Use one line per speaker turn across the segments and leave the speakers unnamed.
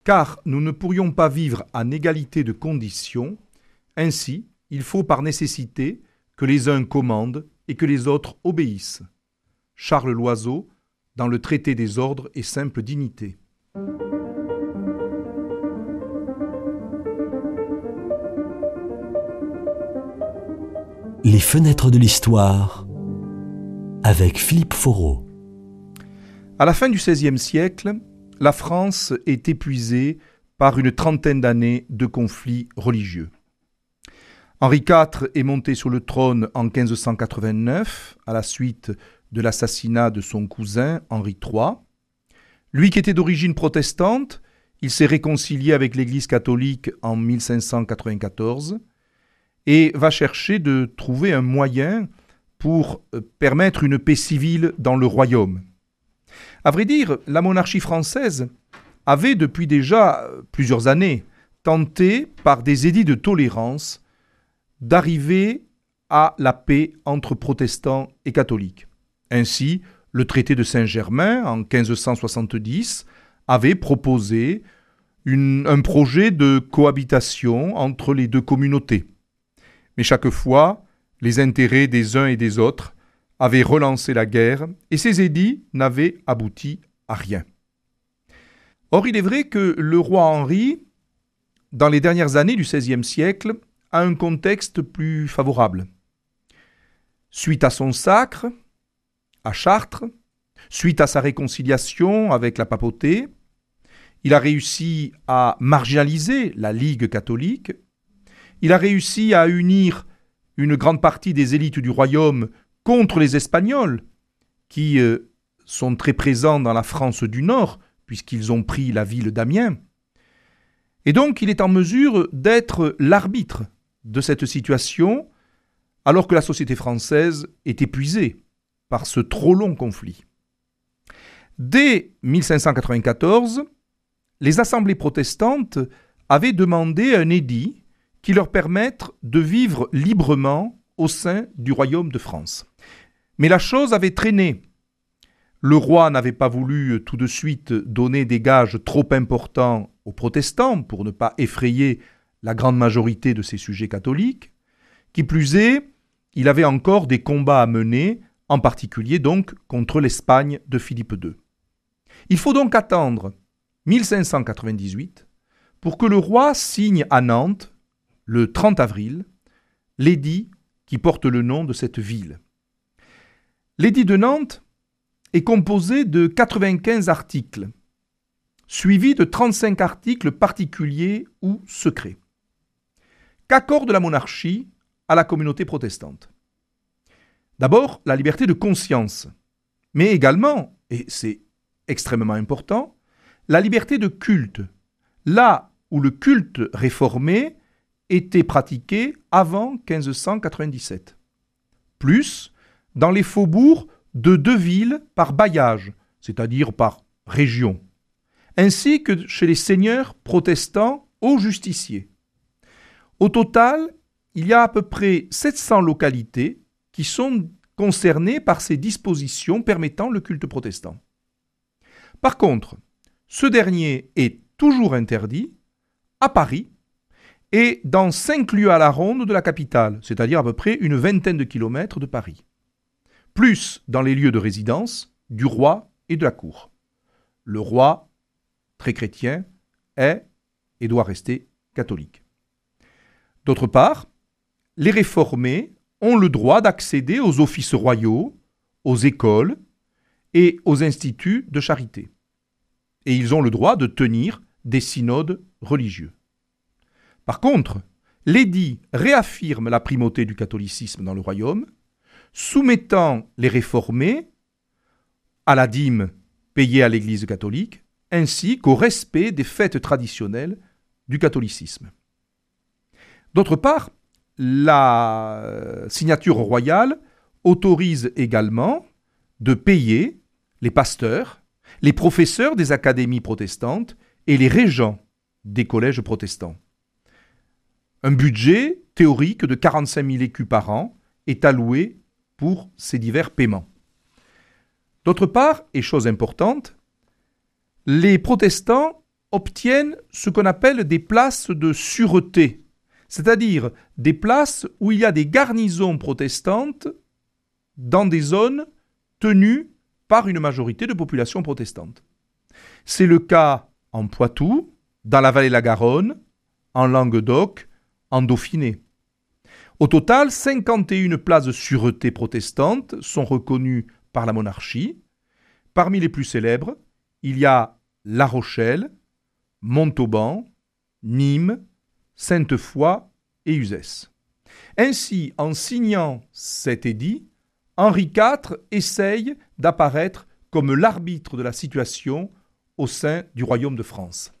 car nous ne pourrions pas vivre en égalité de conditions. Ainsi, il faut par nécessité que les uns commandent et que les autres obéissent. Charles Loiseau, dans le traité des ordres et simples dignités.
Les fenêtres de l'histoire avec Philippe Foreau.
À la fin du XVIe siècle, la France est épuisée par une trentaine d'années de conflits religieux. Henri IV est monté sur le trône en 1589 à la suite de l'assassinat de son cousin Henri III. Lui qui était d'origine protestante, il s'est réconcilié avec l'Église catholique en 1594 et va chercher de trouver un moyen pour permettre une paix civile dans le royaume. À vrai dire, la monarchie française avait depuis déjà plusieurs années tenté, par des édits de tolérance, d'arriver à la paix entre protestants et catholiques. Ainsi, le traité de Saint-Germain, en 1570, avait proposé un projet de cohabitation entre les deux communautés. Mais chaque fois, les intérêts des uns et des autres avaient relancé la guerre et ces édits n'avaient abouti à rien. Or, il est vrai que le roi Henri, dans les dernières années du XVIe siècle, a un contexte plus favorable. Suite à son sacre, à Chartres, suite à sa réconciliation avec la papauté, il a réussi à marginaliser la Ligue catholique. Il a réussi à unir une grande partie des élites du royaume contre les Espagnols, qui sont très présents dans la France du Nord, puisqu'ils ont pris la ville d'Amiens. Et donc, il est en mesure d'être l'arbitre de cette situation, alors que la société française est épuisée par ce trop long conflit. Dès 1594, les assemblées protestantes avaient demandé un édit qui leur permette de vivre librement au sein du royaume de France. Mais la chose avait traîné. Le roi n'avait pas voulu tout de suite donner des gages trop importants aux protestants pour ne pas effrayer la grande majorité de ses sujets catholiques. Qui plus est, il avait encore des combats à mener, en particulier donc contre l'Espagne de Philippe II. Il faut donc attendre 1598 pour que le roi signe à Nantes, le 30 avril, l'édit qui porte le nom de cette ville. L'édit de Nantes est composé de 95 articles, suivi de 35 articles particuliers ou secrets, qu'accorde la monarchie à la communauté protestante. D'abord, la liberté de conscience, mais également, et c'est extrêmement important, la liberté de culte, là où le culte réformé était pratiqué avant 1597. Plus, dans les faubourgs de 2 villes par bailliage, c'est-à-dire par région, ainsi que chez les seigneurs protestants aux justiciers. Au total, il y a à peu près 700 localités qui sont concernées par ces dispositions permettant le culte protestant. Par contre, ce dernier est toujours interdit à Paris et dans 5 lieues à la ronde de la capitale, c'est-à-dire à peu près une vingtaine de kilomètres de Paris, plus dans les lieux de résidence du roi et de la cour. Le roi, très chrétien, est et doit rester catholique. D'autre part, les réformés ont le droit d'accéder aux offices royaux, aux écoles et aux instituts de charité. Et ils ont le droit de tenir des synodes religieux. Par contre, l'édit réaffirme la primauté du catholicisme dans le royaume, soumettant les réformés à la dîme payée à l'Église catholique, ainsi qu'au respect des fêtes traditionnelles du catholicisme. D'autre part, la signature royale autorise également de payer les pasteurs, les professeurs des académies protestantes et les régents des collèges protestants. Un budget théorique de 45 000 écus par an est alloué pour ces divers paiements. D'autre part, et chose importante, les protestants obtiennent ce qu'on appelle des places de sûreté, c'est-à-dire des places où il y a des garnisons protestantes dans des zones tenues par une majorité de population protestante. C'est le cas en Poitou, dans la vallée de la Garonne, en Languedoc, en Dauphiné. Au total, 51 places de sûreté protestantes sont reconnues par la monarchie. Parmi les plus célèbres, il y a La Rochelle, Montauban, Nîmes, Sainte-Foy et Uzès. Ainsi, en signant cet édit, Henri IV essaye d'apparaître comme l'arbitre de la situation au sein du royaume de France.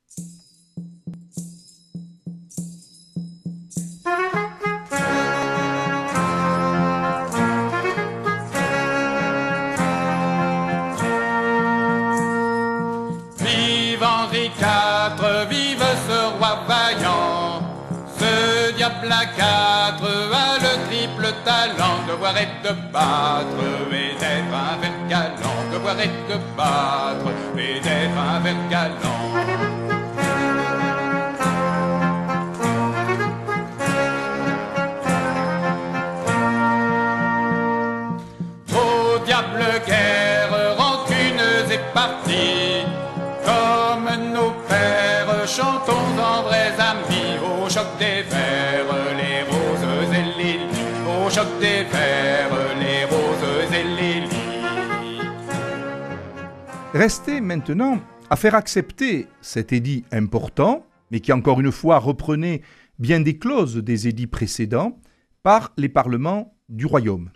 Vive Henri IV, vive ce roi vaillant, ce diable à quatre a le triple talent de voir et de battre et d'être un ver galant, de voir et de battre et d'être un ver galant. Au diable guerre, rancuneuse et partie, comme nos pères, chantons en vrais amis, au choc des vers, les roses et les lys, au choc des vers, les roses et les lys.
Restait maintenant à faire accepter cet édit important, mais qui encore une fois reprenait bien des clauses des édits précédents, par les parlements du royaume.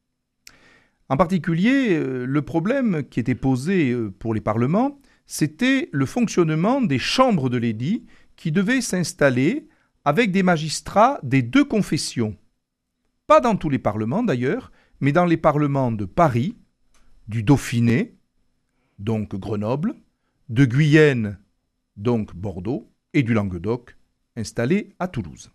En particulier, le problème qui était posé pour les parlements, c'était le fonctionnement des chambres de l'édit qui devaient s'installer avec des magistrats des deux confessions. Pas dans tous les parlements d'ailleurs, mais dans les parlements de Paris, du Dauphiné, donc Grenoble, de Guyenne, donc Bordeaux, et du Languedoc, installés à Toulouse.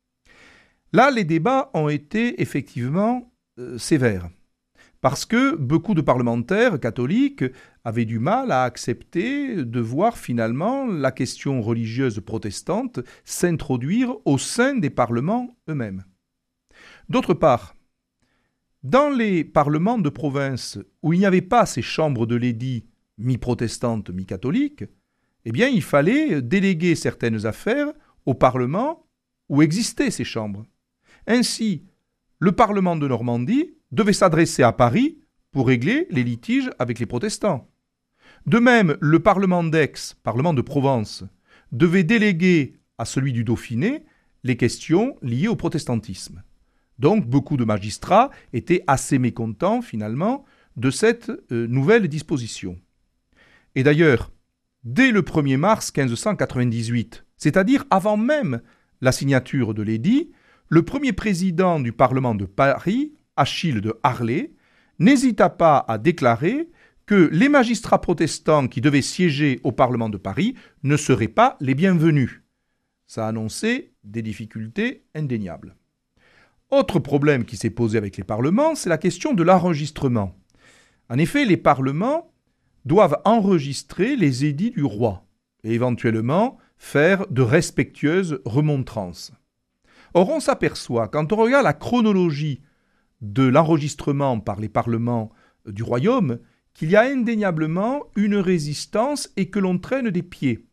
Là, les débats ont été effectivement sévères, parce que beaucoup de parlementaires catholiques avaient du mal à accepter de voir finalement la question religieuse protestante s'introduire au sein des parlements eux-mêmes. D'autre part, dans les parlements de province où il n'y avait pas ces chambres de l'édit mi-protestantes, mi-catholiques, eh bien il fallait déléguer certaines affaires au parlement où existaient ces chambres. Ainsi, le parlement de Normandie devait s'adresser à Paris pour régler les litiges avec les protestants. De même, le parlement d'Aix, parlement de Provence, devait déléguer à celui du Dauphiné les questions liées au protestantisme. Donc, beaucoup de magistrats étaient assez mécontents, finalement, de cette nouvelle disposition. Et d'ailleurs, dès le 1er mars 1598, c'est-à-dire avant même la signature de l'édit, le premier président du Parlement de Paris, Achille de Harlay, n'hésita pas à déclarer que les magistrats protestants qui devaient siéger au Parlement de Paris ne seraient pas les bienvenus. Ça annonçait des difficultés indéniables. Autre problème qui s'est posé avec les parlements, c'est la question de l'enregistrement. En effet, les parlements doivent enregistrer les édits du roi et éventuellement faire de respectueuses remontrances. Or, on s'aperçoit, quand on regarde la chronologie de l'enregistrement par les parlements du royaume, qu'il y a indéniablement une résistance et que l'on traîne des pieds.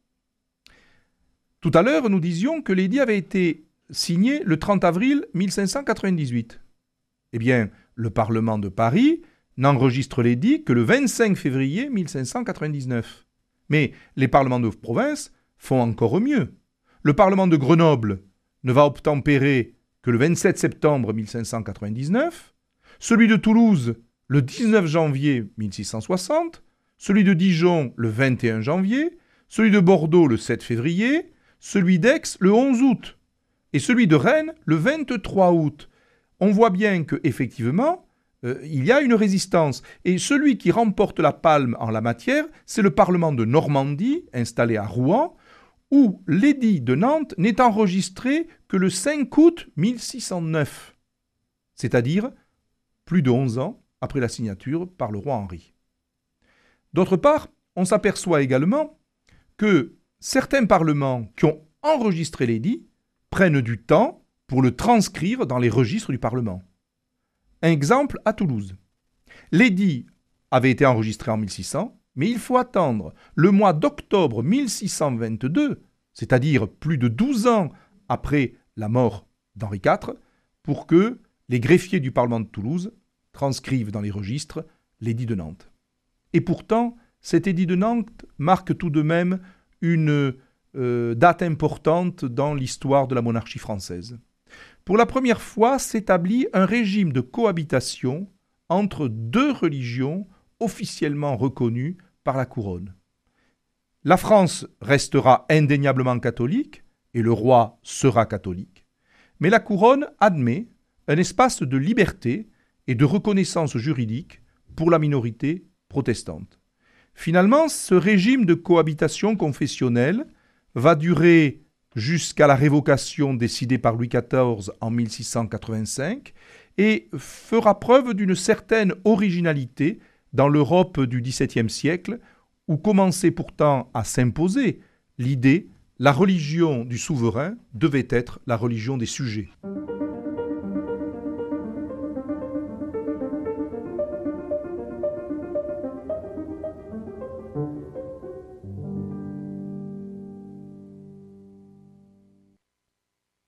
Tout à l'heure, nous disions que l'édit avait été signé le 30 avril 1598. Eh bien, le Parlement de Paris n'enregistre l'édit que le 25 février 1599. Mais les parlements de province font encore mieux. Le Parlement de Grenoble ne va obtempérer que le 27 septembre 1599, celui de Toulouse le 19 janvier 1660, celui de Dijon le 21 janvier, celui de Bordeaux le 7 février, celui d'Aix le 11 août et celui de Rennes le 23 août. On voit bien qu'effectivement, il y a une résistance. Et celui qui remporte la palme en la matière, c'est le Parlement de Normandie, installé à Rouen, où l'édit de Nantes n'est enregistré que le 5 août 1609, c'est-à-dire plus de 11 ans après la signature par le roi Henri. D'autre part, on s'aperçoit également que certains parlements qui ont enregistré l'édit prennent du temps pour le transcrire dans les registres du Parlement. Un exemple à Toulouse. L'édit avait été enregistré en 1600, mais il faut attendre le mois d'octobre 1622, c'est-à-dire plus de 12 ans après la mort d'Henri IV, pour que les greffiers du Parlement de Toulouse transcrivent dans les registres l'édit de Nantes. Et pourtant, cet édit de Nantes marque tout de même une date importante dans l'histoire de la monarchie française. Pour la première fois s'établit un régime de cohabitation entre deux religions officiellement reconnues par la couronne. La France restera indéniablement catholique et le roi sera catholique, mais la couronne admet un espace de liberté et de reconnaissance juridique pour la minorité protestante. Finalement, ce régime de cohabitation confessionnelle va durer jusqu'à la révocation décidée par Louis XIV en 1685 et fera preuve d'une certaine originalité dans l'Europe du XVIIe siècle, où commençait pourtant à s'imposer l'idée la religion du souverain devait être la religion des sujets.